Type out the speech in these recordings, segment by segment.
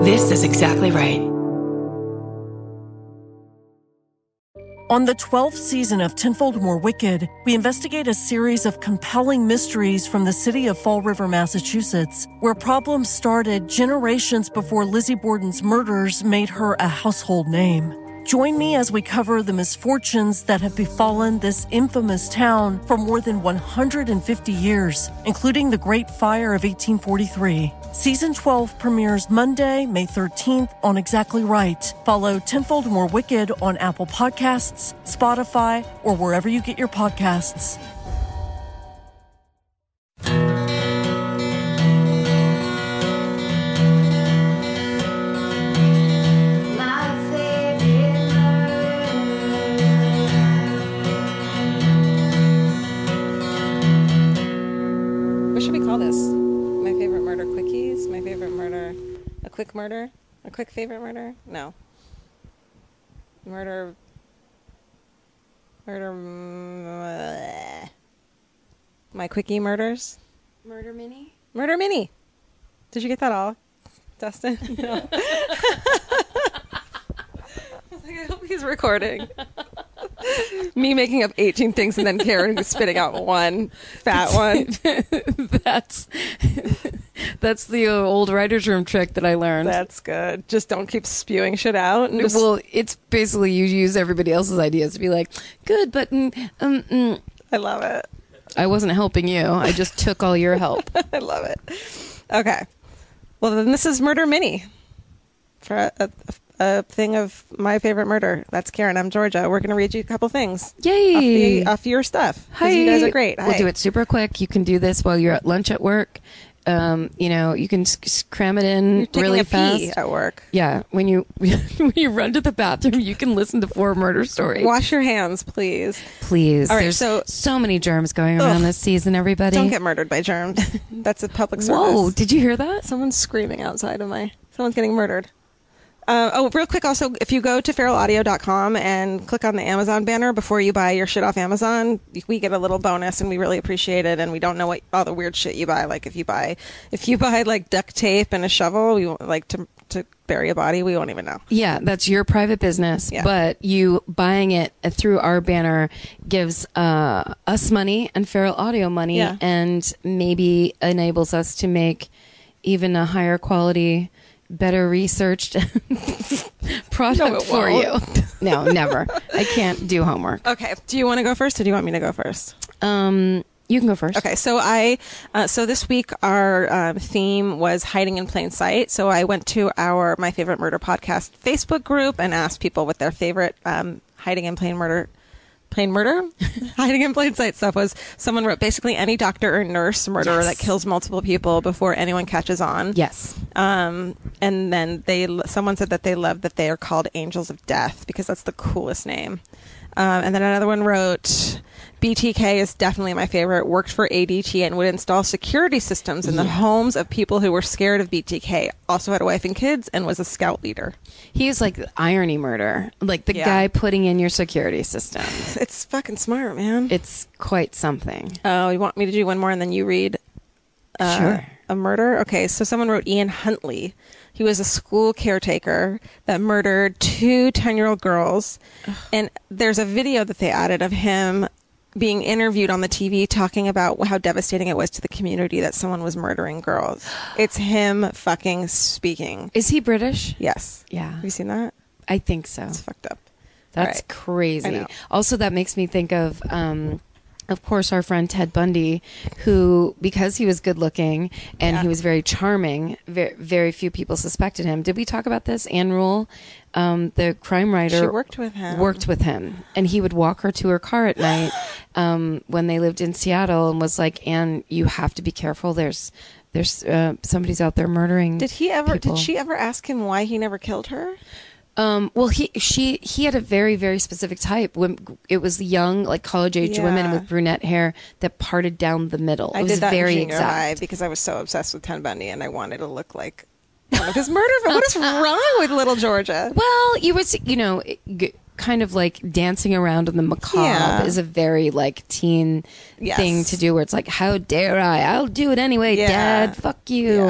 This is exactly right. On the 12th season of Tenfold More Wicked, we investigate a series of compelling mysteries from the city of Fall River, Massachusetts, where problems started generations before Lizzie Borden's murders made her a household name. Join me as we cover the misfortunes that have befallen this infamous town for more than 150 years, including the Great Fire of 1843. Season 12 premieres Monday, May 13th on Exactly Right. Follow Tenfold More Wicked on Apple Podcasts, Spotify, or wherever you get your podcasts. Quick murder? A quick favorite murder? No. Murder. My quickie murders? Murder Mini? Murder Mini. Did you get that all, Dustin? No. I hope he's recording. Me making up 18 things and then Karen spitting out one fat one. That's the old writer's room trick that I learned. That's good. Just don't keep spewing shit out. Well, it's basically you use everybody else's ideas to be like, good, but... I love it. I wasn't helping you. I just took all your help. I love it. Okay. Well, then this is Murder Mini. For a thing of my favorite murder. That's Karen. I'm Georgia. We're going to read you a couple things. Yay! Off your stuff. Hi. You guys are great. We'll do it super quick. You can do this while you're at lunch at work. You can cram it in really fast. Pee at work. Yeah, when you run to the bathroom, you can listen to 4 murder stories. Wash your hands, please. Please. All right, There's so many germs going around this season, everybody. Don't get murdered by germs. That's a public service. Whoa, did you hear that? Someone's screaming outside of someone's getting murdered. Real quick, also, if you go to feralaudio.com and click on the Amazon banner before you buy your shit off Amazon, we get a little bonus, and we really appreciate it. And we don't know what all the weird shit you buy. Like if you buy like duct tape and a shovel, we won't, like to bury a body, we won't even know. Yeah, that's your private business. Yeah. But you buying it through our banner gives us money and Feral Audio money, and maybe enables us to make even a higher quality, better researched product for you. No, never. I can't do homework. Okay. Do you want to go first, or do you want me to go first? You can go first. Okay. So so this week our theme was hiding in plain sight. So I went to our My Favorite Murder Podcast Facebook group and asked people what their favorite hiding in plain hiding in plain sight stuff was. Someone wrote basically any doctor or nurse murderer that kills multiple people before anyone catches on. Yes. And then someone said that they love that they are called Angels of Death because that's the coolest name. And then another one wrote, BTK is definitely my favorite, worked for ADT and would install security systems in the homes of people who were scared of BTK. Also had a wife and kids and was a scout leader. He's like irony murder, like the guy putting in your security system. It's fucking smart, man. It's quite something. Oh, you want me to do one more and then you read sure. A murder? Okay, so someone wrote Ian Huntley. He was a school caretaker that murdered 2 10-year-old girls. Ugh. And there's a video that they added of him being interviewed on the TV talking about how devastating it was to the community that someone was murdering girls. It's him fucking speaking. Is he British? Yes. Yeah. Have you seen that? I think so. It's fucked up. That's crazy. Also, that makes me think of course, our friend Ted Bundy, who, because he was good looking and he was very charming, very, very few people suspected him. Did we talk about this? Anne Rule, the crime writer, she worked with him. And he would walk her to her car at night when they lived in Seattle, and was like, Anne, you have to be careful. There's somebody's out there murdering people. Did she ever ask him why he never killed her? Well, he had a very, very specific type. When it was young, like college age women with brunette hair that parted down the middle. I did that very in junior high because I was so obsessed with Ted Bundy and I wanted to look like one of his murder. What is wrong with little Georgia? Well, you would, kind of like dancing around in the macabre is a very like teen thing to do, where it's like, how dare I? I'll do it anyway, Dad. Fuck you.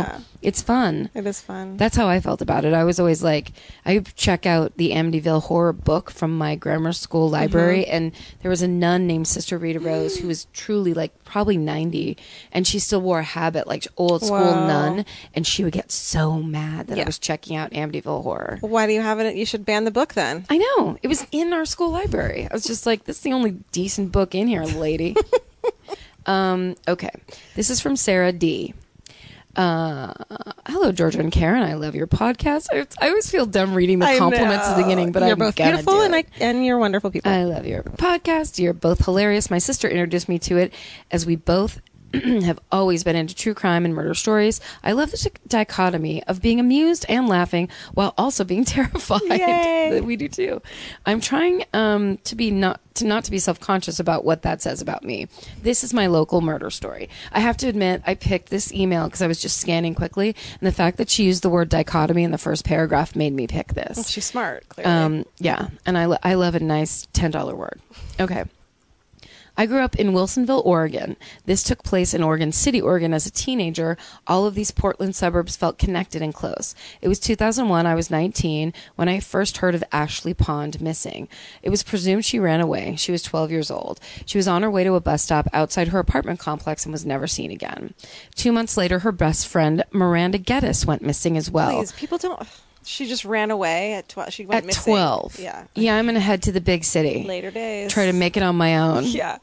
It's fun. It is fun. That's how I felt about it. I was always like, I would check out the Amityville Horror book from my grammar school library, and there was a nun named Sister Rita Rose who was truly like probably 90, and she still wore a habit like old school nun, and she would get so mad that I was checking out Amityville Horror. Well, why do you have it? You should ban the book then. I know. It was in our school library. I was just like, this is the only decent book in here, lady. Okay. This is from Sarah D. Hello, Georgia and Karen. I love your podcast. I always feel dumb reading the compliments at the beginning, but you're both beautiful and you're wonderful people. I love your podcast. You're both hilarious. My sister introduced me to it as we both have always been into true crime and murder stories. I love the dichotomy of being amused and laughing while also being terrified. Yay. We do too. I'm trying to be not to be self-conscious about what that says about me. This is my local murder story. I have to admit, I picked this email because I was just scanning quickly, and the fact that she used the word dichotomy in the first paragraph made me pick this. Well, she's smart, clearly. Yeah, and I love a nice $10 word. Okay. I grew up in Wilsonville, Oregon. This took place in Oregon City, Oregon as a teenager. All of these Portland suburbs felt connected and close. It was 2001. I was 19 when I first heard of Ashley Pond missing. It was presumed she ran away. She was 12 years old. She was on her way to a bus stop outside her apartment complex and was never seen again. 2 months later, her best friend, Miranda Geddes, went missing as well. Please, people don't... She just ran away at 12. She went missing. 12. Yeah. Yeah, I'm going to head to the big city. Later days. Try to make it on my own. Yeah.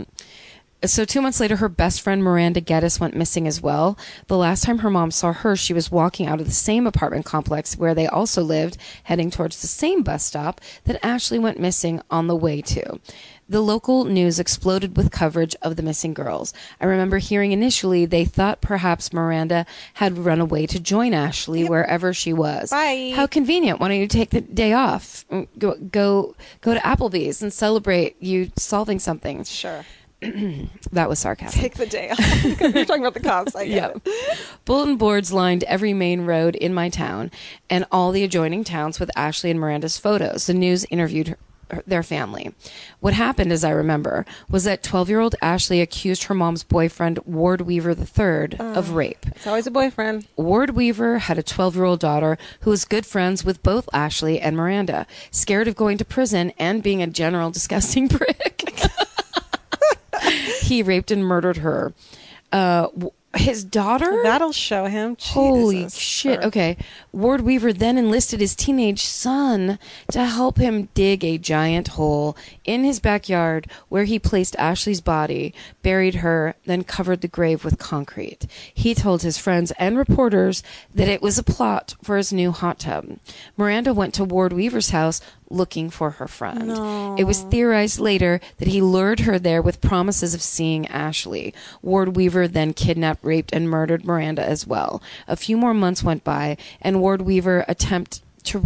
So 2 months later, her best friend Miranda Geddes went missing as well. The last time her mom saw her, she was walking out of the same apartment complex where they also lived, heading towards the same bus stop that Ashley went missing on the way to. The local news exploded with coverage of the missing girls. I remember hearing initially they thought perhaps Miranda had run away to join Ashley wherever she was. Bye. How convenient. Why don't you take the day off? Go to Applebee's and celebrate you solving something. Sure. That was sarcasm. Take the day off. You're talking about the cops. I get it. Bulletin boards lined every main road in my town and all the adjoining towns with Ashley and Miranda's photos. The news interviewed their family. What happened, as I remember, was that 12-year-old Ashley accused her mom's boyfriend, Ward Weaver III, of rape. It's always a boyfriend. Ward Weaver had a 12-year-old daughter who was good friends with both Ashley and Miranda. Scared of going to prison and being a general disgusting prick, he raped and murdered her. His daughter? That'll show him. Holy Jesus. shit. Sure. Okay. Ward Weaver then enlisted his teenage son to help him dig a giant hole in his backyard where he placed Ashley's body, buried her, then covered the grave with concrete. He told his friends and reporters that it was a plot for his new hot tub. Miranda went to Ward Weaver's house looking for her friend. No. It was theorized later that he lured her there with promises of seeing Ashley. Ward Weaver then kidnapped, raped, and murdered Miranda as well. A few more months went by, and Ward Weaver attempted to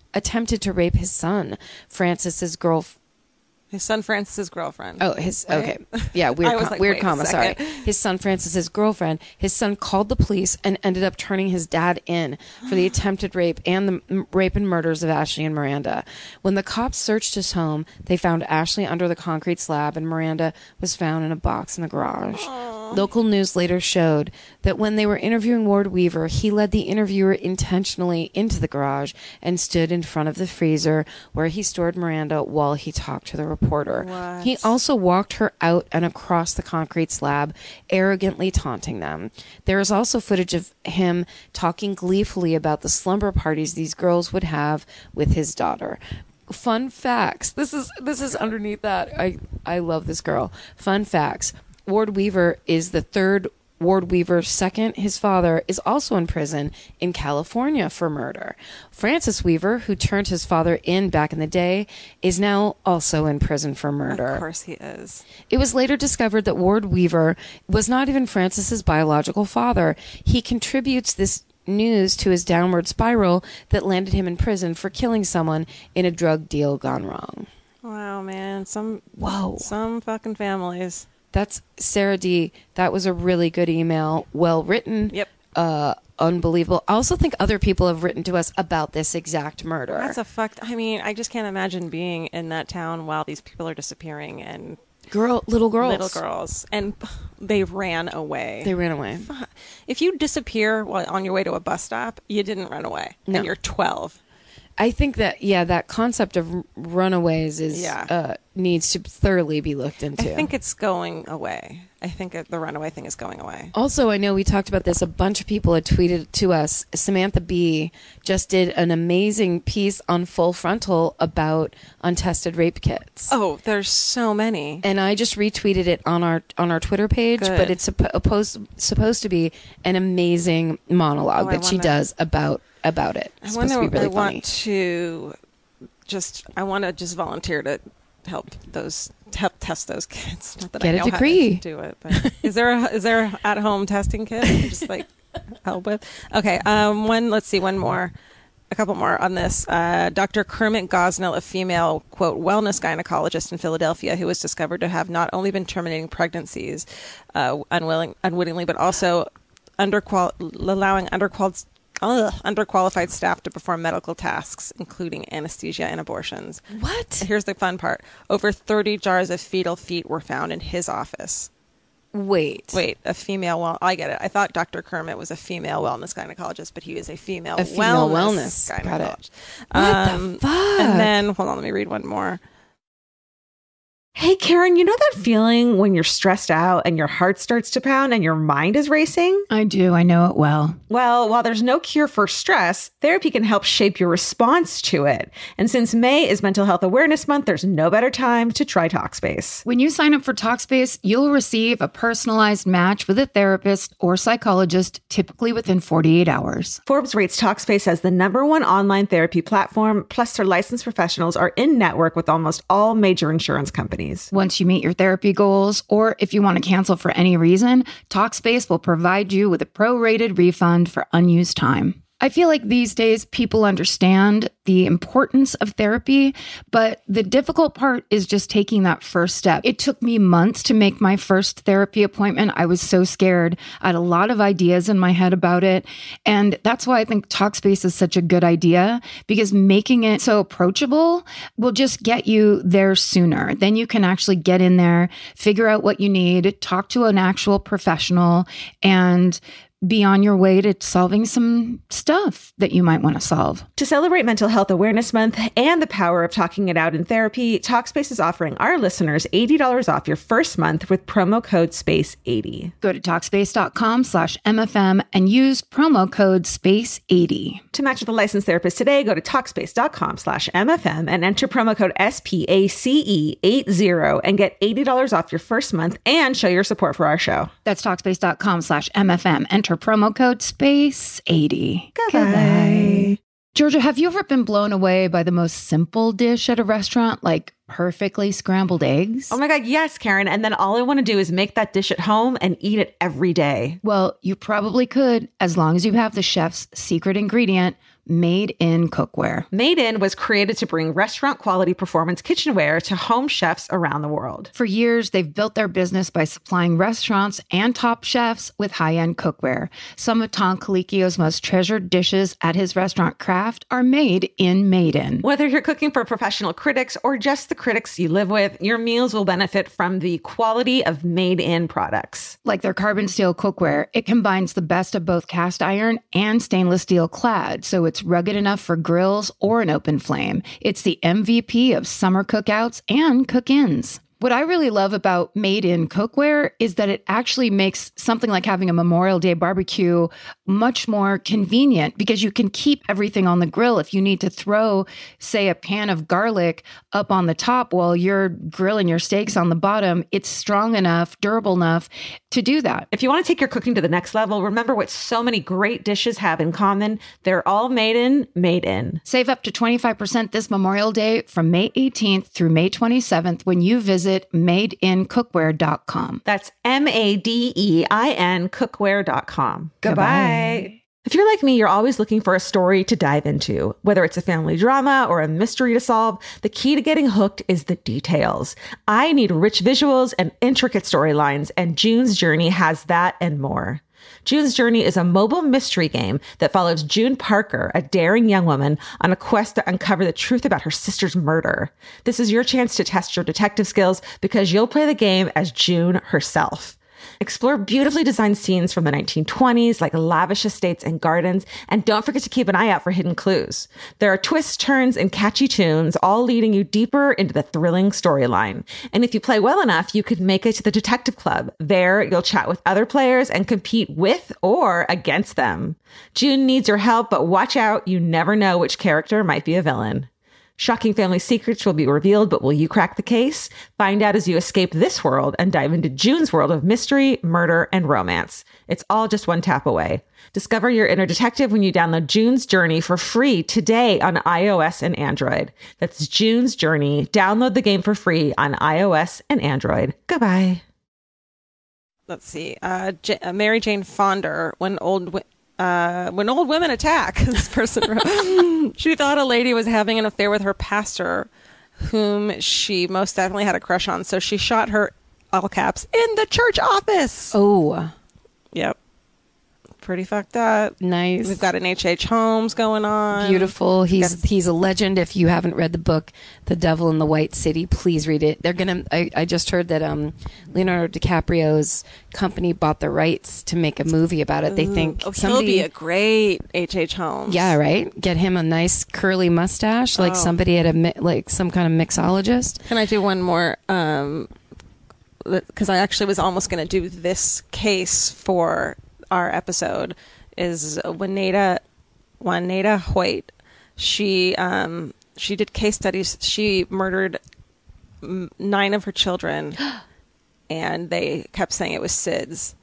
rape his son, Francis's girlfriend. His son Francis's girlfriend. Oh, okay. Yeah, weird comma, sorry. His son Francis's girlfriend. His son called the police and ended up turning his dad in for the attempted rape and the rape and murders of Ashley and Miranda. When the cops searched his home, they found Ashley under the concrete slab and Miranda was found in a box in the garage. Local news later showed that when they were interviewing Ward Weaver, he led the interviewer intentionally into the garage and stood in front of the freezer where he stored Miranda while he talked to the reporter. What? He also walked her out and across the concrete slab, arrogantly taunting them. There is also footage of him talking gleefully about the slumber parties these girls would have with his daughter. Fun facts. This is underneath that. I love this girl. Fun facts. Ward Weaver is the third Ward Weaver. Second, his father is also in prison in California for murder. Francis Weaver, who turned his father in back in the day, is now also in prison for murder. Of course he is. It was later discovered that Ward Weaver was not even Francis's biological father. He contributes this news to his downward spiral that landed him in prison for killing someone in a drug deal gone wrong. Wow, man. Some fucking families. That's Sarah D. That was a really good email. Well written. Yep. Unbelievable. I also think other people have written to us about this exact murder. That's I mean, I just can't imagine being in that town while these people are disappearing and Little girls. And they ran away. If you disappear while on your way to a bus stop, you didn't run away. No. And you're 12. I think that, that concept of runaways is needs to thoroughly be looked into. I think it's going away. I think the runaway thing is going away. Also, I know we talked about this. A bunch of people had tweeted to us. Samantha Bee just did an amazing piece on Full Frontal about untested rape kits. Oh, there's so many. And I just retweeted it on our Twitter page. Good. But it's supposed to be an amazing monologue that she does about it. It's supposed to be really funny. I want to just volunteer to help test those kids. Not that Get I know a degree. How to do it, but is there a at-home testing kit? Just like help with. Okay, one more. A couple more on this. Dr. Kermit Gosnell, a female, quote, wellness gynecologist in Philadelphia, who was discovered to have not only been terminating pregnancies unwittingly, but also allowing underqualified staff to perform medical tasks, including anesthesia and abortions. What? Here's the fun part. Over 30 jars of fetal feet were found in his office. Wait, a female. I get it. I thought Dr. Kermit was a female wellness gynecologist, but he is a female wellness gynecologist. What the fuck? And then, hold on, let me read one more. Hey, Karen, you know that feeling when you're stressed out and your heart starts to pound and your mind is racing? I do. I know it well. Well, while there's no cure for stress, therapy can help shape your response to it. And since May is Mental Health Awareness Month, there's no better time to try Talkspace. When you sign up for Talkspace, you'll receive a personalized match with a therapist or psychologist, typically within 48 hours. Forbes rates Talkspace as the #1 online therapy platform, plus their licensed professionals are in network with almost all major insurance companies. Once you meet your therapy goals, or if you want to cancel for any reason, Talkspace will provide you with a prorated refund for unused time. I feel like these days people understand the importance of therapy, but the difficult part is just taking that first step. It took me months to make my first therapy appointment. I was so scared. I had a lot of ideas in my head about it. And that's why I think Talkspace is such a good idea, because making it so approachable will just get you there sooner. Then you can actually get in there, figure out what you need, talk to an actual professional, and be on your way to solving some stuff that you might want to solve. To celebrate Mental Health Awareness Month and the power of talking it out in therapy, Talkspace is offering our listeners $80 off your first month with promo code SPACE80. Go to Talkspace.com/MFM and use promo code SPACE80. To match with a licensed therapist today, go to Talkspace.com/MFM and enter promo code SPACE80 and get $80 off your first month and show your support for our show. That's Talkspace.com/MFM. Enter promo code SPACE80. Goodbye. Georgia, have you ever been blown away by the most simple dish at a restaurant, like perfectly scrambled eggs? Oh my God, yes, Karen. And then all I want to do is make that dish at home and eat it every day. Well, you probably could, as long as you have the chef's secret ingredient, Made in Cookware. Made in was created to bring restaurant quality performance kitchenware to home chefs around the world. For years, they've built their business by supplying restaurants and top chefs with high-end cookware. Some of Tom Colicchio's most treasured dishes at his restaurant Craft are made in Made in. Whether you're cooking for professional critics or just the critics you live with, your meals will benefit from the quality of Made in products. Like their carbon steel cookware, it combines the best of both cast iron and stainless steel clad, so it's rugged enough for grills or an open flame. It's the MVP of summer cookouts and cook-ins. What I really love about Made in Cookware is that it actually makes something like having a Memorial Day barbecue much more convenient, because you can keep everything on the grill. If you need to throw, say, a pan of garlic up on the top while you're grilling your steaks on the bottom, it's strong enough, durable enough to do that. If you want to take your cooking to the next level, remember what so many great dishes have in common. They're all made in Made in. Save up to 25% this Memorial Day from May 18th through May 27th when you visit madeincookware.com. That's MADEIN cookware.com. Goodbye. If you're like me, you're always looking for a story to dive into. Whether it's a family drama or a mystery to solve, the key to getting hooked is the details. I need rich visuals and intricate storylines, and June's Journey has that and more. June's Journey is a mobile mystery game that follows June Parker, a daring young woman, on a quest to uncover the truth about her sister's murder. This is your chance to test your detective skills because you'll play the game as June herself. Explore beautifully designed scenes from the 1920s, like lavish estates and gardens, and don't forget to keep an eye out for hidden clues. There are twists, turns, and catchy tunes, all leading you deeper into the thrilling storyline. And if you play well enough, you could make it to the Detective Club. There, you'll chat with other players and compete with or against them. June needs your help, but watch out, you never know which character might be a villain. Shocking family secrets will be revealed, but will you crack the case? Find out as you escape this world and dive into June's world of mystery, murder, and romance. It's all just one tap away. Discover your inner detective when you download June's Journey for free today on iOS and Android. That's June's Journey. Download the game for free on iOS and Android. Goodbye. Let's see. Mary Jane Fonder, when old women attack, this person wrote, she thought a lady was having an affair with her pastor, whom she most definitely had a crush on. So she shot her, all caps, in the church office. Oh. Yep. Pretty fucked up. Nice. We've got an H.H. Holmes going on. Beautiful. He's a legend. If you haven't read the book, The Devil in the White City, please read it. They're gonna. I just heard that Leonardo DiCaprio's company bought the rights to make a movie about it. They think he'll be a great H.H. Holmes. Yeah, right. Get him a nice curly mustache, like somebody at some kind of mixologist. Can I do one more? Because I actually was almost going to do this case for our episode. Is Juanita Hoyt. She did case studies. She murdered 9 of her children, and they kept saying it was SIDS.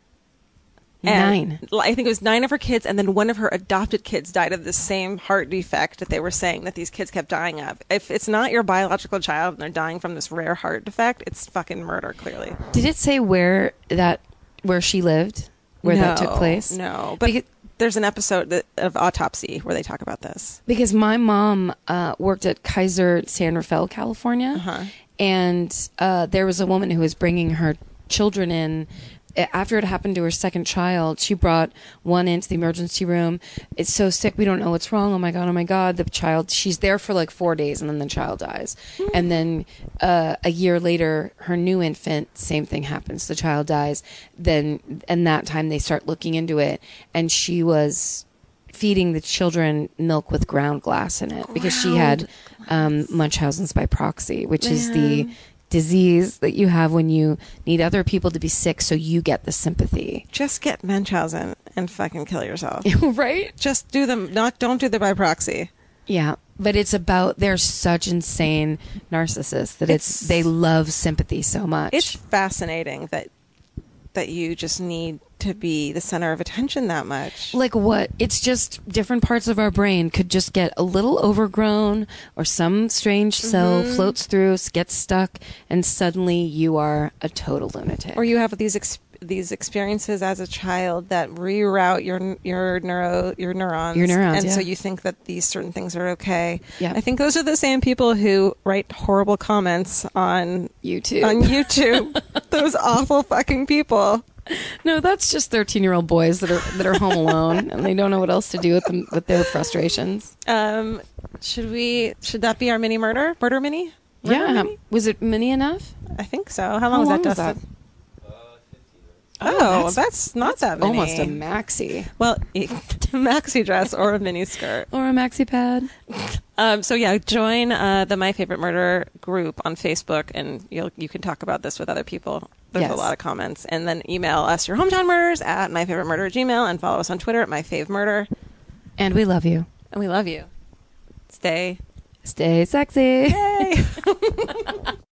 And 9. I think it was 9 of her kids, and then one of her adopted kids died of the same heart defect that they were saying that these kids kept dying of. If it's not your biological child and they're dying from this rare heart defect, it's fucking murder, clearly. Did it say where she lived? Where that took place? No, but there's an episode of Autopsy where they talk about this. Because my mom worked at Kaiser San Rafael, California, and there was a woman who was bringing her children in. After it happened to her second child, she brought one into the emergency room. It's so sick. We don't know what's wrong. Oh my God. Oh my God. The child, she's there for like 4 days and then the child dies. And then a year later, her new infant, same thing happens. The child dies. And that time they start looking into it. And she was feeding the children milk with ground glass in it because she had Munchausen's by proxy, which is the disease that you have when you need other people to be sick so you get the sympathy. Just get Munchausen and fucking kill yourself. Right? Just do them, don't do them by proxy. Yeah, but it's about, they're such insane narcissists that they love sympathy so much. It's fascinating that you just need to be the center of attention that much. Like what? It's just different parts of our brain could just get a little overgrown, or some strange cell floats through, gets stuck, and suddenly you are a total lunatic. Or you have these experiences as a child that reroute your neurons. And so you think that these certain things are okay. Yeah. I think those are the same people who write horrible comments on YouTube. Those awful fuched people. No, that's just 13-year-old boys that are home alone and they don't know what else to do with their frustrations. Should that be our mini murder mini? Mini? Was it mini enough? I think so. How long was that, Dustin? Oh, that's not that many. Almost a maxi. Well, a maxi dress or a mini skirt. Or a maxi pad. So yeah, join the My Favorite Murder group on Facebook, and you can talk about this with other people. There's a lot of comments. And then email us your hometown murders at myfavoritemurder@gmail.com, and follow us on Twitter at myfavemurder. And we love you. And we love you. Stay sexy. Yay.